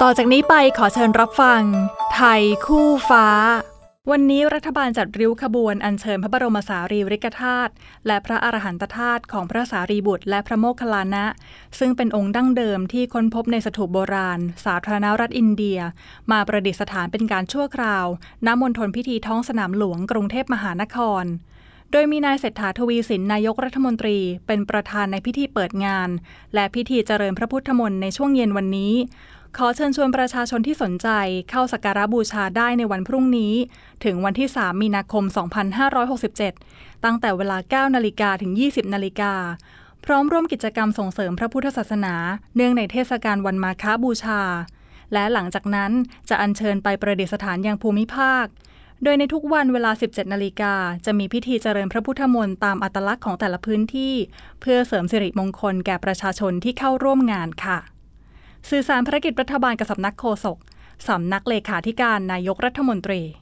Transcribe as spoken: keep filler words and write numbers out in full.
ต่อจากนี้ไปขอเชิญรับฟังไทยคู่ฟ้าวันนี้รัฐบาลจัดริ้วขบวนอัญเชิญพระบรมสารีริกธาตุและพระอรหันตธาตุของพระสารีบุตรและพระโมคคัลลานะซึ่งเป็นองค์ดั้งเดิมที่ค้นพบในสถูปโบราณสาธารณรัฐอินเดียมาประดิษฐานเป็นการชั่วคราวณมณฑลพิธีท้องสนามหลวงกรุงเทพมหานครโดยมีนายเศรษฐาทวีสินนายกรัฐมนตรีเป็นประธานในพิธีเปิดงานและพิธีเจริญพระพุทธมนต์ในช่วงเย็นวันนี้ขอเชิญชวนประชาชนที่สนใจเข้าสักการะบูชาได้ในวันพรุ่งนี้ถึงวันที่สามมีนาคมสองพันห้าร้อยหกสิบเจ็ดตั้งแต่เวลา เก้านาฬิกา ถึง ยี่สิบนาฬิกาพร้อมร่วมกิจกรรมส่งเสริมพระพุทธศาสนาเนื่องในเทศกาลวันมาฆบูชาและหลังจากนั้นจะอัญเชิญไปประดิษฐานยังภูมิภาคโดยในทุกวันเวลา สิบเจ็ดนาฬิกาจะมีพิธีเจริญพระพุทธมนต์ตามอัตลักษณ์ของแต่ละพื้นที่เพื่อเสริมสิริมงคลแก่ประชาชนที่เข้าร่วมงานค่ะสื่อสารภารกิจรัฐบาลกับสำนักโฆษกสำนักเลขาธิการนายกรัฐมนตรี